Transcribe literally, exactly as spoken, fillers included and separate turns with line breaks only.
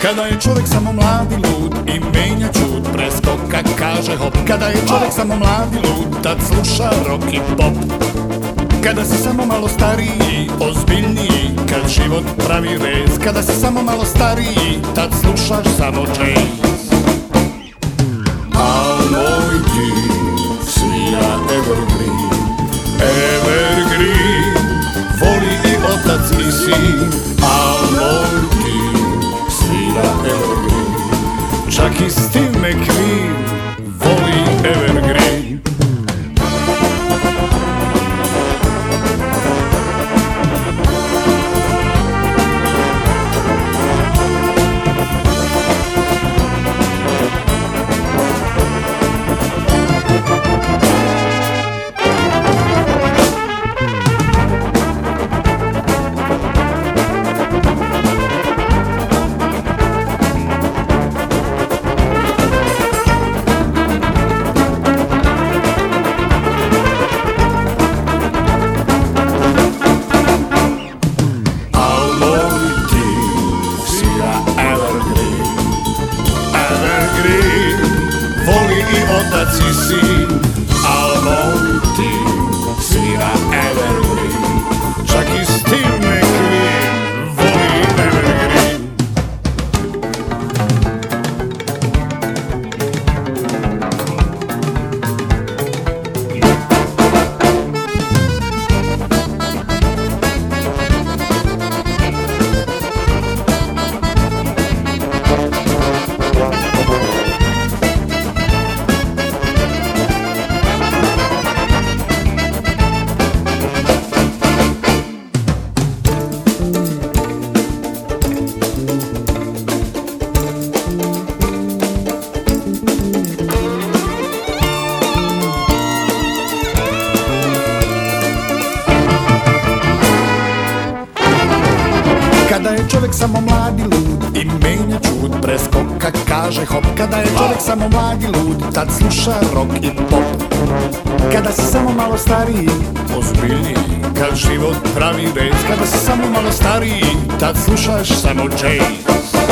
Kada je čovjek samo mladi lud i menja čud, preskoka kaže hop. Kada je čovjek samo mladi lud, tad sluša rock i pop. Kada si samo malo stariji, ozbiljniji, kad život pravi rez. Kada si samo malo stariji, tad slušaš samo jazz. Al moj ti svira evergreen, evergreen, voli i otac i sin. Al moj ti svira evergreen, čak i Steve McQueen voli evergreen. Voli i otac i sin, al moj ti svira evergreen, čak i Steve McQueen voli evergreen. Kada je čovjek samo mladi lud i menja čud, preskoka kaže hop. Kada je čovjek samo mladi lud, tad sluša rock i pop. Kada si samo malo stariji, ozbiljniji, kad život pravi rez. Kada si samo malo stariji, tad slušaš samo jazz.